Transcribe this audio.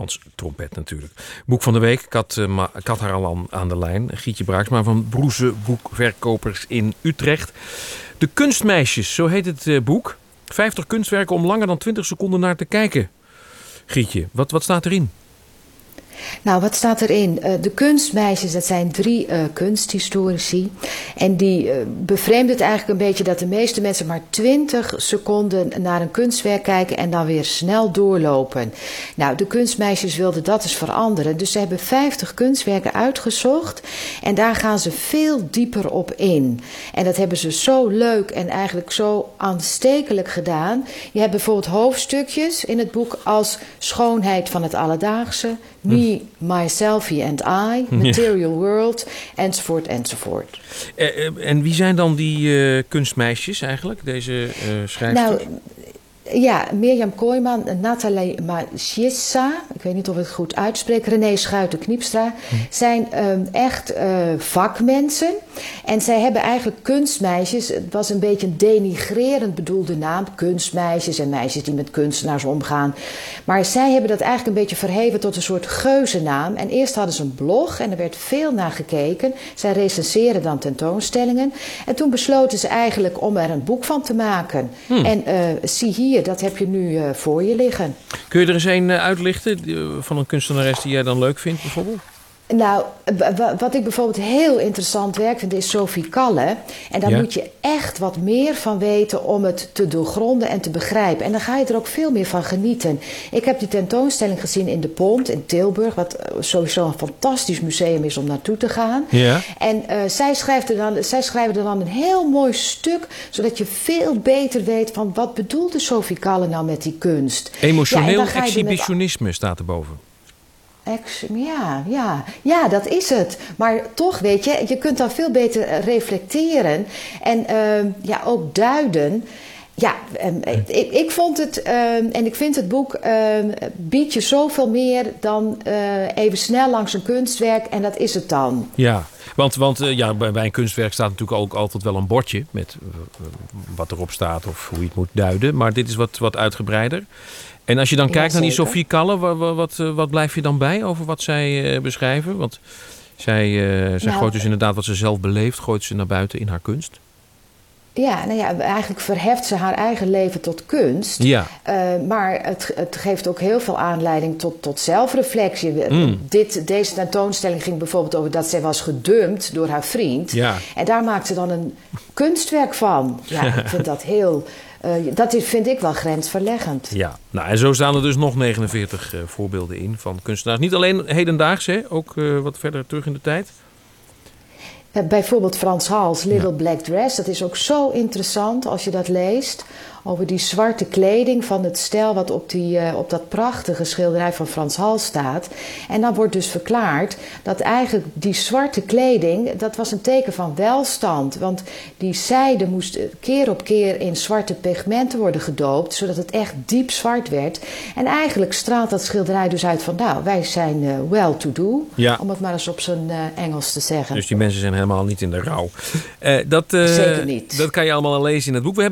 Kooijmans trompet natuurlijk. Boek van de week, ik had haar al aan de lijn. Gietje Braaksma van Broeze Boekverkopers in Utrecht. De Kunstmeisjes, zo heet het boek. 50 kunstwerken om langer dan 20 seconden naar te kijken. Gietje, wat staat erin? Nou, wat staat erin? De Kunstmeisjes, dat zijn 3 kunsthistorici. En die bevreemdt het eigenlijk een beetje dat de meeste mensen maar 20 seconden naar een kunstwerk kijken en dan weer snel doorlopen. Nou, de Kunstmeisjes wilden dat eens veranderen. Dus ze hebben 50 kunstwerken uitgezocht en daar gaan ze veel dieper op in. En dat hebben ze zo leuk en eigenlijk zo aanstekelijk gedaan. Je hebt bijvoorbeeld hoofdstukjes in het boek als schoonheid van het alledaagse, Me, Myselfie and I, Material World, enzovoort, enzovoort. En wie zijn dan die kunstmeisjes eigenlijk, deze schrijfsters? Nou, ja, Mirjam Kooijman, Nathalie Maciessa, ik weet niet of ik het goed uitspreek, René Schuiten-Kniepstra, zijn echt vakmensen. En zij hebben eigenlijk kunstmeisjes, het was een beetje een denigrerend bedoelde naam, kunstmeisjes en meisjes die met kunstenaars omgaan. Maar zij hebben dat eigenlijk een beetje verheven tot een soort geuzennaam. En eerst hadden ze een blog en er werd veel naar gekeken. Zij recenseren dan tentoonstellingen. En toen besloten ze eigenlijk om er een boek van te maken. En zie hier, dat heb je nu voor je liggen. Kun je er eens een uitlichten van een kunstenares die jij dan leuk vindt bijvoorbeeld? Nou, wat ik bijvoorbeeld heel interessant werk vind is Sophie Calle. En daar moet je echt wat meer van weten om het te doorgronden en te begrijpen. En dan ga je er ook veel meer van genieten. Ik heb die tentoonstelling gezien in de Pont in Tilburg, wat sowieso een fantastisch museum is om naartoe te gaan. Ja. En zij schrijven er dan een heel mooi stuk, zodat je veel beter weet van wat bedoelde Sophie Calle nou met die kunst. Emotioneel exhibitionisme staat erboven. Ja, dat is het. Maar toch, weet je, je kunt dan veel beter reflecteren en ook duiden. Ja, ik vond het, en ik vind het boek biedt je zoveel meer dan even snel langs een kunstwerk en dat is het dan. Ja, want bij een kunstwerk staat natuurlijk ook altijd wel een bordje met wat erop staat of hoe je het moet duiden. Maar dit is wat uitgebreider. En als je dan kijkt naar die Sophie Calle, wat blijf je dan bij over wat zij beschrijven? Want zij gooit dus inderdaad wat ze zelf beleeft, gooit ze naar buiten in haar kunst. Ja, eigenlijk verheft ze haar eigen leven tot kunst. Ja. Maar het geeft ook heel veel aanleiding tot zelfreflectie. Deze tentoonstelling ging bijvoorbeeld over dat zij was gedumpt door haar vriend. Ja. En daar maakt ze dan een kunstwerk van. Ja, ik vind dat heel... dat vind ik wel grensverleggend. Ja, nou en zo staan er dus nog 49 voorbeelden in van kunstenaars. Niet alleen hedendaags, hè? Ook wat verder terug in de tijd. Bijvoorbeeld Frans Hals, Little Black Dress. Dat is ook zo interessant als je dat leest. Over die zwarte kleding van het stel wat op dat prachtige schilderij van Frans Hals staat. En dan wordt dus verklaard dat eigenlijk die zwarte kleding, dat was een teken van welstand. Want die zijde moest keer op keer in zwarte pigmenten worden gedoopt, zodat het echt diep zwart werd. En eigenlijk straalt dat schilderij dus uit van, nou, wij zijn well-to-do. Ja. Om het maar eens op zijn Engels te zeggen. Dus die mensen zijn helemaal niet in de rouw. Zeker niet. Dat kan je allemaal lezen in het boek.